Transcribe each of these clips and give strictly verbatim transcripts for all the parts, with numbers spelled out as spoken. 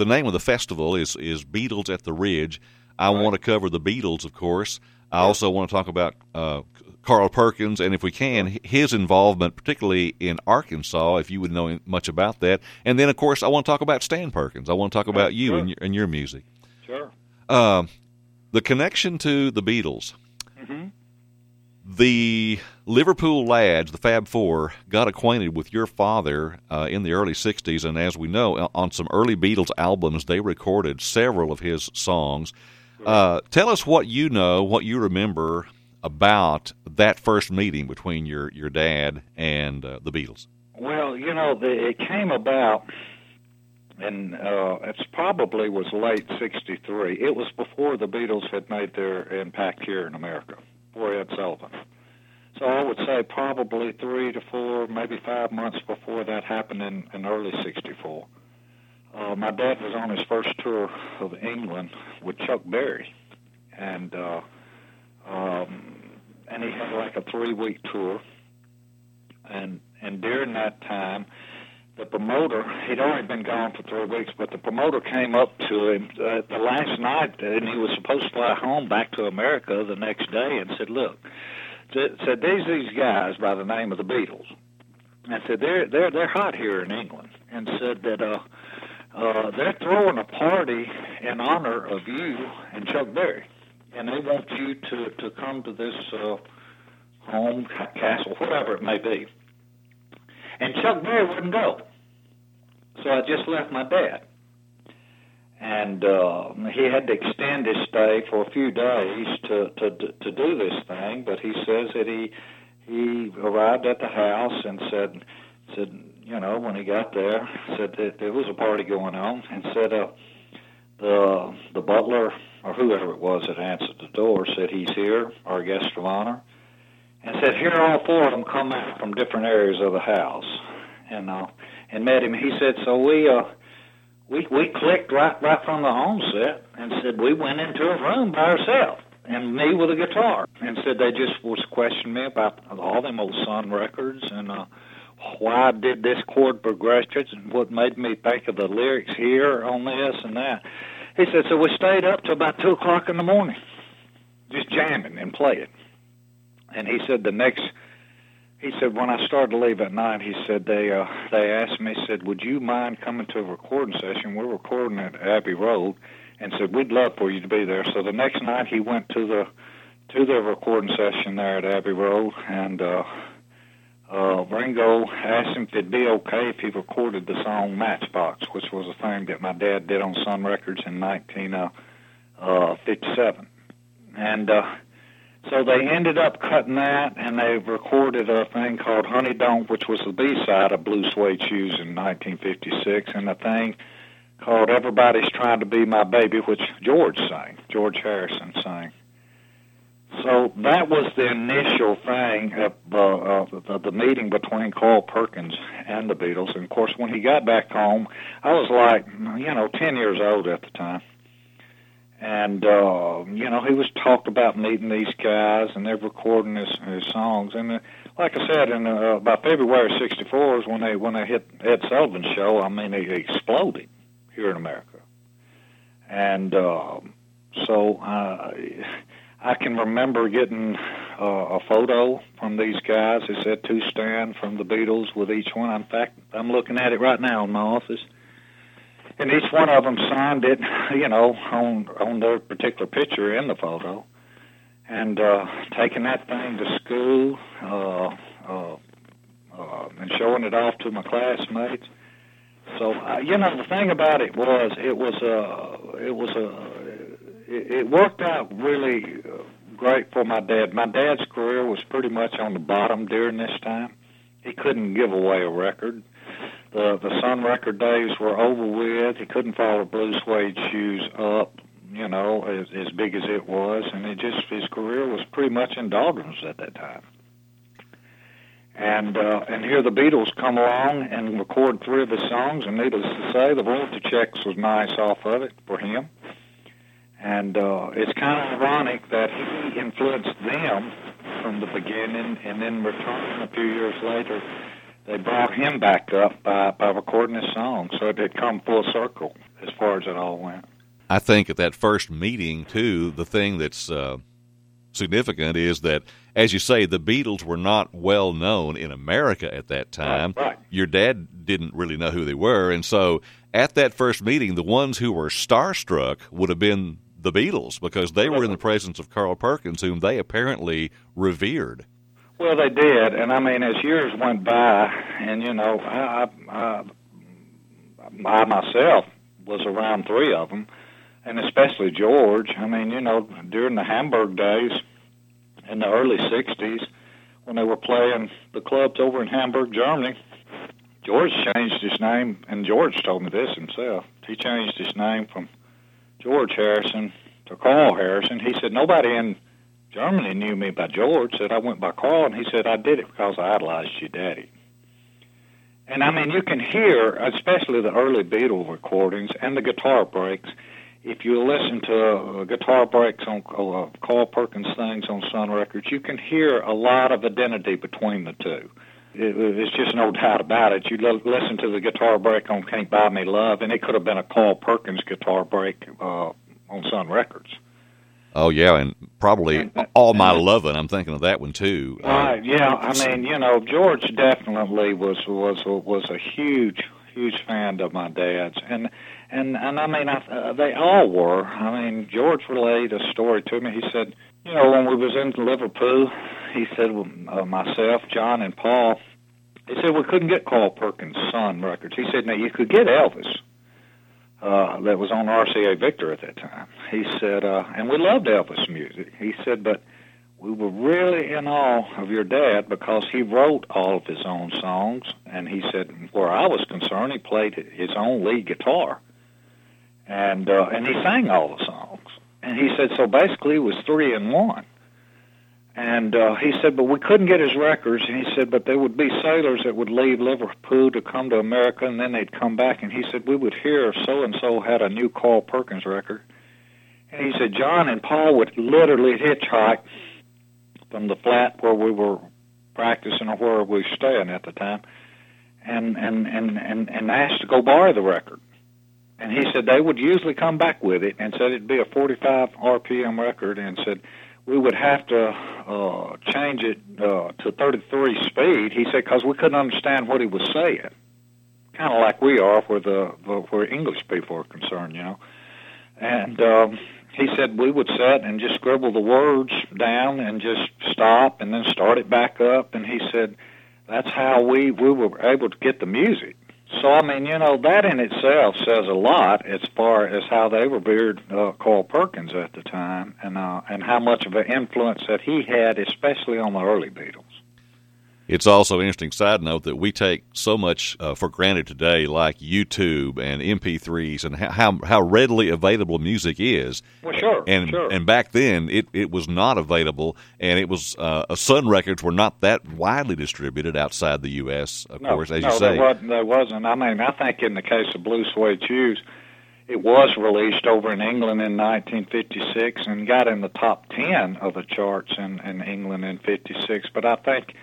the name of the festival is, is Beatles at the Ridge. I right. want to cover the Beatles, of course. I yeah. also want to talk about uh, Carl Perkins, and if we can, his involvement, particularly in Arkansas, if you would know much about that. And then, of course, I want to talk about Stan Perkins. I want to talk about you sure. and, your, and your music. Sure. Uh, the connection to the Beatles. Mm-hmm. The Liverpool lads, the Fab Four, got acquainted with your father uh, in the early sixties, and as we know, on some early Beatles albums, they recorded several of his songs. Uh, tell us what you know, what you remember about that first meeting between your, your dad and uh, the Beatles. Well, you know, the, it came about, and uh, it probably was late sixty-three. It was before the Beatles had made their impact here in America, before Ed Sullivan. So I would say probably three to four, maybe five months before that happened in, in early sixty-four. Uh, my dad was on his first tour of England with Chuck Berry, and uh, um, and he had like a three-week tour. And and during that time, the promoter, he'd already been gone for three weeks, but the promoter came up to him uh, the last night, and he was supposed to fly home back to America the next day, and said, look, said, there's these guys by the name of the Beatles. And said, they're, they're, they're hot here in England, and said that uh, uh, they're throwing a party in honor of you and Chuck Berry, and they want you to, to come to this uh, home, castle, whatever it may be. And Chuck Berry wouldn't go. So I just left my dad. And uh, he had to extend his stay for a few days to, to to do this thing, but he says that he he arrived at the house and said, said you know, when he got there, said that there was a party going on, and said uh, the the butler, or whoever it was that answered the door, said, he's here, our guest of honor. And said, here all four of them come out from different areas of the house, and uh, and met him. He said, so we uh, we we clicked right right from the onset, and said we went into a room by ourselves, and me with a guitar, and said they just was questioning me about all them old Sun records, and uh, why I did this chord progression, and what made me think of the lyrics here on this and that. He said, so we stayed up till about two o'clock in the morning, just jamming and playing. And he said the next, he said when I started to leave at night, he said they uh, they asked me, said, would you mind coming to a recording session? We're recording at Abbey Road, and said we'd love for you to be there. So the next night he went to the to the recording session there at Abbey Road, and uh, uh, Ringo asked him if it'd be okay if he recorded the song Matchbox, which was a thing that my dad did on Sun Records in nineteen fifty-seven, and. Uh, So they ended up cutting that, and they recorded a thing called Honey Don't, which was the B-side of Blue Suede Shoes in nineteen fifty-six, and a thing called Everybody's Trying to Be My Baby, which George sang, George Harrison sang. So that was the initial thing of uh, uh, the meeting between Carl Perkins and the Beatles. And, of course, when he got back home, I was like, you know, ten years old at the time. And, uh, you know, he was talked about meeting these guys, and they're recording his, his songs. And uh, like I said, in, uh, by February sixty-four is when they when they hit Ed Sullivan's show. I mean, they exploded here in America. And uh, so uh, I can remember getting uh, a photo from these guys. It said to Stan from the Beatles with each one. In fact, I'm looking at it right now in my office. And each one of them signed it, you know, on on their particular picture in the photo, and uh, taking that thing to school uh, uh, uh, and showing it off to my classmates. So, uh, you know, the thing about it was, it was a, it was a, it, it worked out really great for my dad. My dad's career was pretty much on the bottom during this time. He couldn't give away a record. The the Sun record days were over with. He couldn't follow Blue Suede Shoes up, you know, as, as big as it was, and it just his career was pretty much in doldrums at that time. And uh, and here the Beatles come along and record three of his songs, and needless to say, the royalty checks was nice off of it for him. And uh, it's kind of ironic that he influenced them from the beginning, and then returning a few years later, they brought him back up by, by recording his song, so it had come full circle. as far as it all went. I think at that first meeting, too, the thing that's uh, significant is that, as you say, the Beatles were not well known in America at that time. Right, right. Your dad didn't really know who they were, and so at that first meeting, the ones who were starstruck would have been the Beatles, because they were in the presence of Carl Perkins, whom they apparently revered. Well, they did, and I mean, as years went by, and you know, I, I, I myself was around three of them, and especially George. I mean, you know, during the Hamburg days in the early sixties, when they were playing the clubs over in Hamburg, Germany, George changed his name, and George told me this himself. He changed his name from George Harrison to Carl Harrison. He said, nobody in Germany knew me by George. Said I went by Carl, and he said, I did it because I idolized your daddy. And I mean, you can hear, especially the early Beatle recordings and the guitar breaks, if you listen to uh, guitar breaks on uh, Carl Perkins things on Sun Records, you can hear a lot of identity between the two. It, it's just no doubt about it. You l- listen to the guitar break on Can't Buy Me Love, and it could have been a Carl Perkins guitar break uh, on Sun Records. Oh, yeah, and probably and, All My Lovin', I'm thinking of that one, too. Right, uh, yeah, I mean, you know, George definitely was was was a huge, huge fan of my dad's, and and and I mean, I, uh, they all were. I mean, George relayed a story to me. He said, you know, when we was in Liverpool, he said, uh, myself, John, and Paul, he said we couldn't get Carl Perkins' Sun Records. He said, now you could get Elvis. Uh, that was on R C A Victor at that time. He said, uh, and we loved Elvis music. He said, but we were really in awe of your dad because he wrote all of his own songs. And he said, where I was concerned, he played his own lead guitar. And uh, and he sang all the songs. And he said, so basically it was three in one. And uh, he said, but we couldn't get his records. And he said, but there would be sailors that would leave Liverpool to come to America, and then they'd come back. And he said, we would hear so-and-so had a new Carl Perkins record. And he said, John and Paul would literally hitchhike from the flat where we were practicing or where we were staying at the time, and, and, and, and, and asked to go borrow the record. And he said they would usually come back with it, and said it'd be a forty-five R P M record, and said we would have to uh, change it uh, to thirty-three speed. He said because we couldn't understand what he was saying, kind of like we are where the, the where English people are concerned, you know. And um, he said we would sit and just scribble the words down and just stop and then start it back up. And he said that's how we we were able to get the music. So, I mean, you know, that in itself says a lot as far as how they revered uh, Carl Perkins at the time, and uh, and how much of an influence that he had, especially on the early Beatles. It's also an interesting side note that we take so much uh, for granted today, like YouTube and M P threes, and how how readily available music is. Well, sure, and sure. and back then it, it was not available, and it was uh, Sun Records were not that widely distributed outside the U S. Of no, course, as no, you say. there wasn't, there wasn't. I mean, I think in the case of Blue Suede Shoes, it was released over in England in nineteen fifty-six and got in the top ten of the charts in, in England in fifty-six. But I think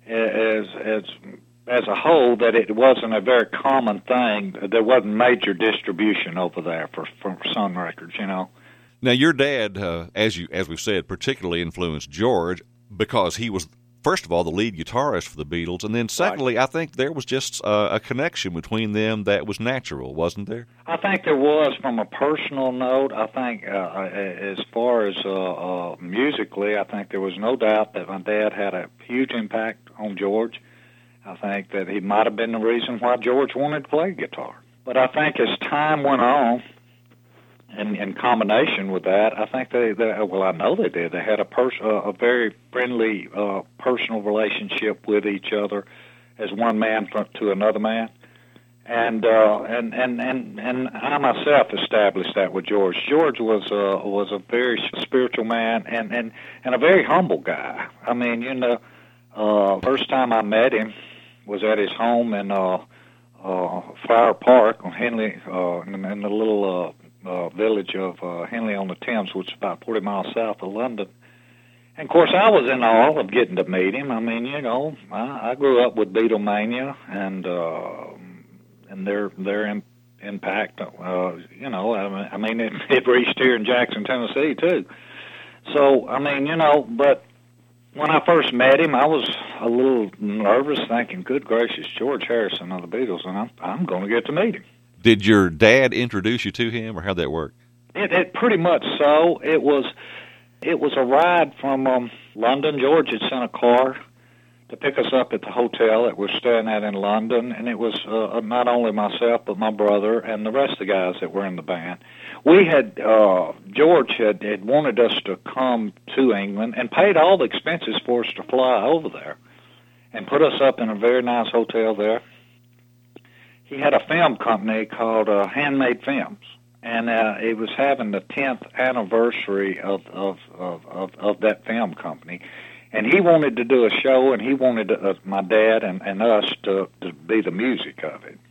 as as as a whole that it wasn't a very common thing. There wasn't major distribution over there for, for Sun Records, you know. Now, your dad, uh, as you as we've said, particularly influenced George because he was, first of all, the lead guitarist for the Beatles, and then secondly, right. I think there was just uh, a connection between them that was natural, wasn't there? I think there was from a personal note. I think uh, as far as uh, uh, musically, I think there was no doubt that my dad had a huge impact on George. I think that he might have been the reason why George wanted to play guitar. But I think as time went on, and in combination with that, I think they, they well, I know they did. They had a pers- uh, a very friendly, uh, personal relationship with each other, as one man to another man, and uh, and and and and I myself established that with George. George was uh, was a very spiritual man and and and a very humble guy. I mean, you know, uh, first time I met him was at his home in uh, uh, Flower Park on Henley, uh, in, in the little. Uh, Uh, village of uh, Henley on the Thames, which is about forty miles south of London. And, of course, I was in awe of getting to meet him. I mean, you know, I, I grew up with Beatlemania and uh, and their their impact. Uh, you know, I mean, it, it reached here in Jackson, Tennessee, too. So, I mean, you know, but when I first met him, I was a little nervous, thinking, good gracious, George Harrison of the Beatles, and I'm, I'm going to get to meet him. Did your dad introduce you to him, or how'd that work? It, it pretty much so. It was it was a ride from um, London. George had sent a car to pick us up at the hotel that we're staying at in London, and it was uh, not only myself but my brother and the rest of the guys that were in the band. We had uh, George had, had wanted us to come to England and paid all the expenses for us to fly over there and put us up in a very nice hotel there. He had a film company called uh, Handmade Films, and uh, it was having the tenth anniversary of of, of, of of that film company. And he wanted to do a show, and he wanted uh, my dad and, and us to, to be the music of it.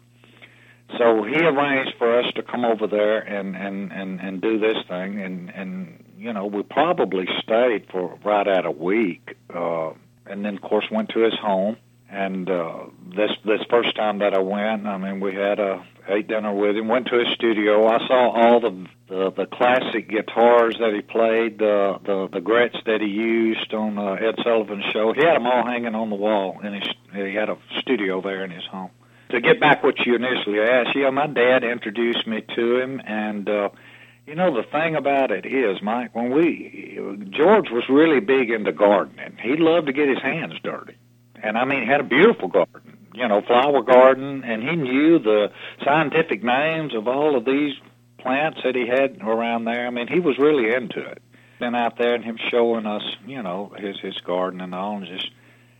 So he arranged for us to come over there and, and, and, and do this thing. And, and, you know, we probably stayed for right at a week. Uh, and then, of course, went to his home. And uh, this this first time that I went, I mean, we had a ate dinner with him, went to his studio. I saw all the the, the classic guitars that he played, the, the the Gretsch that he used on uh, Ed Sullivan's show. He had them all hanging on the wall, and he had a studio there in his home. To get back what you initially asked, yeah, my dad introduced me to him, and uh, you know, the thing about it is, Mike, when we George was really big into gardening. He loved to get his hands dirty. And, I mean, he had a beautiful garden, you know, flower garden, and he knew the scientific names of all of these plants that he had around there. I mean, he was really into it. Been out there and him showing us, you know, his, his garden and all, and just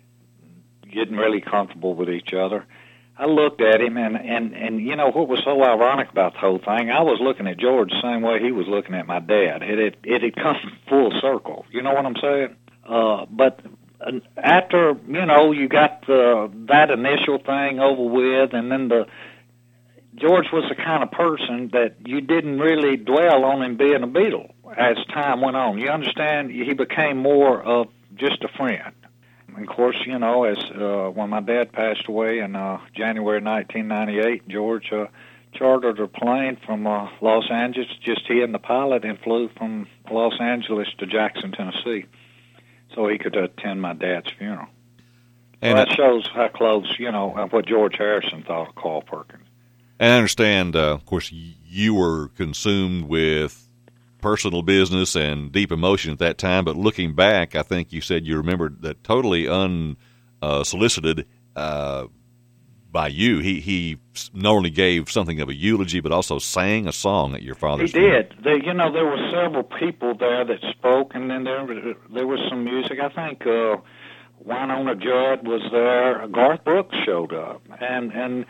getting really comfortable with each other. I looked at him, and, and, and you know, what was so ironic about the whole thing, I was looking at George the same way he was looking at my dad. It had, it had come full circle. You know what I'm saying? Uh, but... After, you know, you got the, that initial thing over with, and then the George was the kind of person that you didn't really dwell on him being a Beatle as time went on. You understand? He became more of just a friend. And of course, you know, as uh, when my dad passed away in uh, January nineteen ninety-eight, George uh, chartered a plane from uh, Los Angeles, just he and the pilot, and flew from Los Angeles to Jackson, Tennessee, so he could attend my dad's funeral. And well, that shows how close, you know, what George Harrison thought of Carl Perkins. And I understand, uh, of course, you were consumed with personal business and deep emotion at that time, but looking back, I think you said you remembered that totally unsolicited uh, by you. He he not only gave something of a eulogy, but also sang a song at your father's funeral. He did. There, you know, there were several people there that spoke, and then there there was some music. I think uh, Wynonna Judd was there. Garth Brooks showed up, and and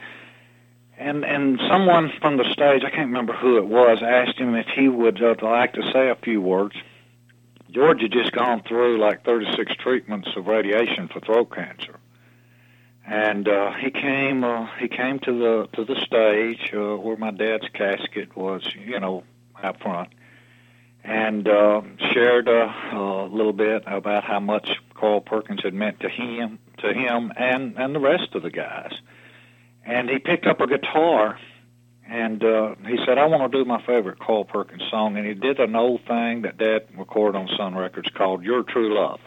and and someone from the stage, I can't remember who it was, asked him if he would uh, like to say a few words. George had just gone through like thirty-six treatments of radiation for throat cancer. And uh, he came. Uh, he came to the to the stage uh, where my dad's casket was, you know, out front, and uh, shared uh, a little bit about how much Carl Perkins had meant to him, to him, and and the rest of the guys. And he picked up a guitar, and uh, he said, "I want to do my favorite Carl Perkins song." And he did an old thing that Dad recorded on Sun Records called "Your True Love."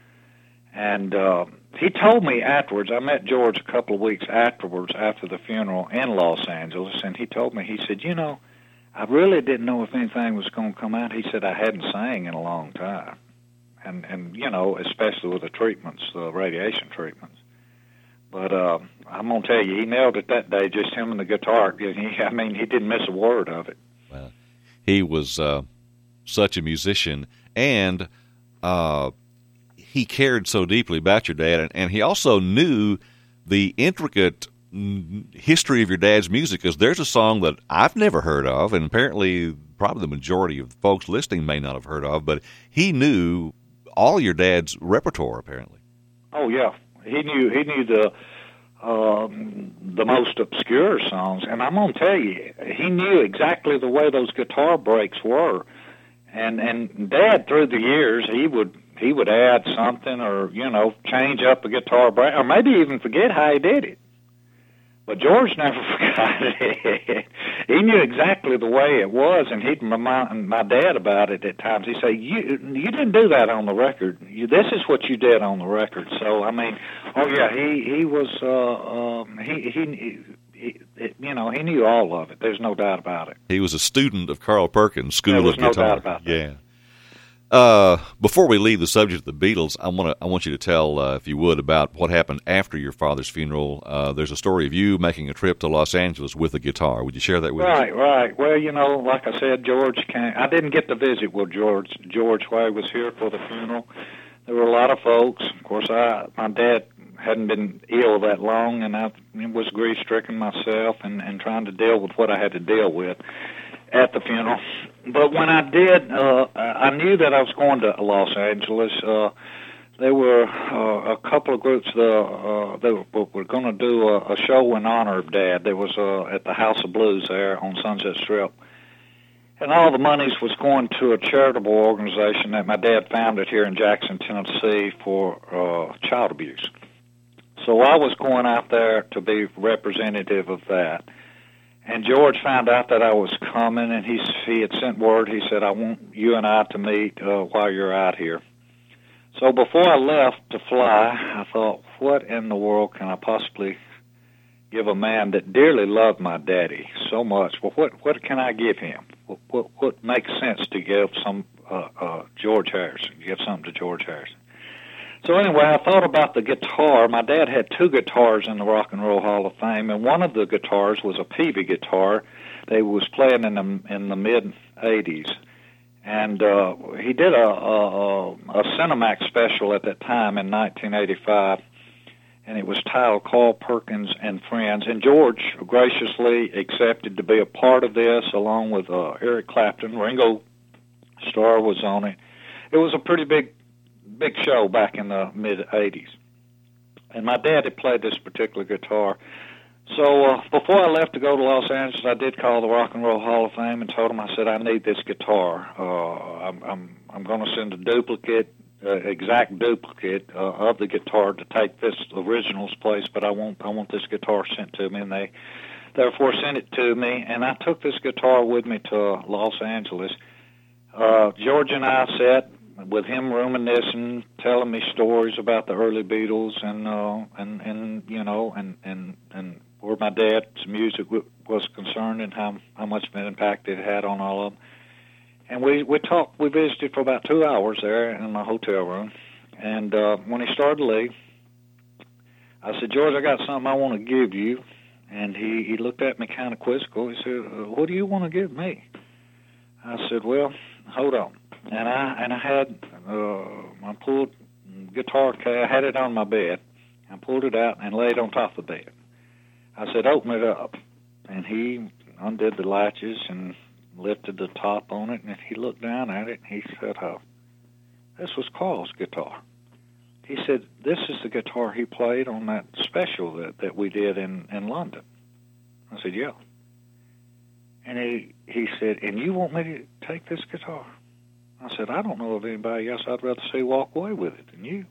And uh, he told me afterwards, I met George a couple of weeks afterwards after the funeral in Los Angeles, and he told me, he said, you know, I really didn't know if anything was going to come out. He said, I hadn't sang in a long time. And, and you know, especially with the treatments, the radiation treatments. But uh, I'm going to tell you, he nailed it that day, just him and the guitar. He, I mean, he didn't miss a word of it. Well, he was uh, such a musician, and uh, he cared so deeply about your dad, and, and he also knew the intricate history of your dad's music, because there's a song that I've never heard of, and apparently probably the majority of the folks listening may not have heard of, but he knew all your dad's repertoire, apparently. Oh, yeah. He knew he knew the um, the most obscure songs, and I'm going to tell you, he knew exactly the way those guitar breaks were. And and Dad, through the years, he would he would add something, or you know, change up a guitar break, or maybe even forget how he did it. But George never forgot it. he knew exactly the way it was, and he'd remind my dad about it at times. He'd say, "You you didn't do that on the record. You, this is what you did on the record." So I mean, oh yeah, he he was uh, um, he he. He, it, you know, he knew all of it. There's no doubt about it. He was a student of Carl Perkins' School there was of no Guitar. Doubt about that. Yeah. Uh, before we leave the subject of the Beatles, I want to I want you to tell, uh, if you would, about what happened after your father's funeral. Uh, there's a story of you making a trip to Los Angeles with a guitar. Would you share that with us? Right, right. Well, you know, like I said, George came. I didn't get to visit with George. George while he was here for the funeral. There were a lot of folks. Of course, I my dad hadn't been ill that long, and I was grief-stricken myself and, and trying to deal with what I had to deal with at the funeral. But when I did, uh, I knew that I was going to Los Angeles. Uh, there were uh, a couple of groups that, uh, that were, were going to do a, a show in honor of Dad. There was uh, at the House of Blues there on Sunset Strip. And all the monies was going to a charitable organization that my dad founded here in Jackson, Tennessee for uh, child abuse. So I was going out there to be representative of that. And George found out that I was coming, and he, he had sent word. He said, "I want you and I to meet uh, while you're out here." So before I left to fly, I thought, what in the world can I possibly give a man that dearly loved my daddy so much? Well, what, what can I give him? What, what, what makes sense to give some uh, uh, George Harrison, give something to George Harrison? So anyway, I thought about the guitar. My dad had two guitars in the Rock and Roll Hall of Fame, and one of the guitars was a Peavey guitar. They was playing in the in the mid eighties, and uh, he did a, a a Cinemax special at that time in nineteen eighty-five, and it was titled "Carl Perkins and Friends." And George graciously accepted to be a part of this, along with uh, Eric Clapton. Ringo Starr was on it. It was a pretty big. big show back in the mid-eighties. And my dad had played this particular guitar. So uh, before I left to go to Los Angeles, I did call the Rock and Roll Hall of Fame and told them, I said, "I need this guitar. Uh, I'm I'm, I'm going to send a duplicate, uh, exact duplicate uh, of the guitar to take this original's place, but I want I want this guitar sent to me." And they therefore sent it to me, and I took this guitar with me to Los Angeles. Uh, George and I sat with him reminiscing, telling me stories about the early Beatles and uh, and and you know and and and where my dad's music w- was concerned and how how much of an impact it had on all of them. And we we talked, we visited for about two hours there in my hotel room. And uh, when he started to leave, I said, "George, I got something I want to give you." And he he looked at me kind of quizzical. He said, "What do you want to give me?" I said, "Well, hold on." And I and I had uh, I pulled guitar case. I had it on my bed. I pulled it out and laid it on top of the bed. I said, "Open it up." And he undid the latches and lifted the top on it. And he looked down at it and he said, "Oh, this was Carl's guitar." He said, "This is the guitar he played on that special that, that we did in, in London." I said, "Yeah." And he he said, "And you want me to take this guitar?" I said, "I don't know of anybody else I'd rather see walk away with it than you."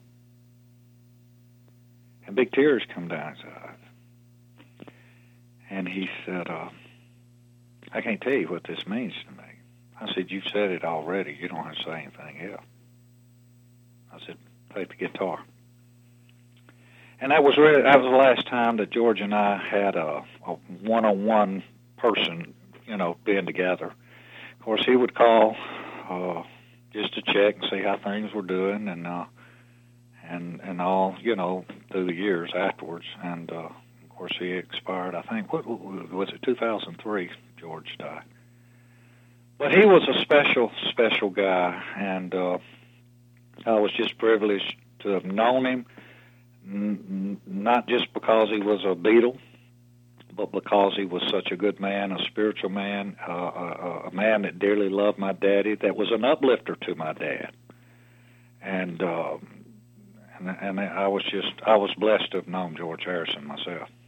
And big tears come down his eyes. And he said, uh, "I can't tell you what this means to me." I said, "You've said it already. You don't have to say anything else." I said, "Take the guitar." And that was really, that was the last time that George and I had a, a one-on-one person, you know, being together. Of course, he would call uh, just to check and see how things were doing, and uh, and and all, you know, through the years afterwards. And uh, of course, he expired. I think what was it? two thousand three. George died. But he was a special, special guy, and uh, I was just privileged to have known him, n- not just because he was a Beatle, but because he was such a good man, a spiritual man, uh, a, a man that dearly loved my daddy, that was an uplifter to my dad. And, uh, and and I was just, I was blessed to have known George Harrison myself.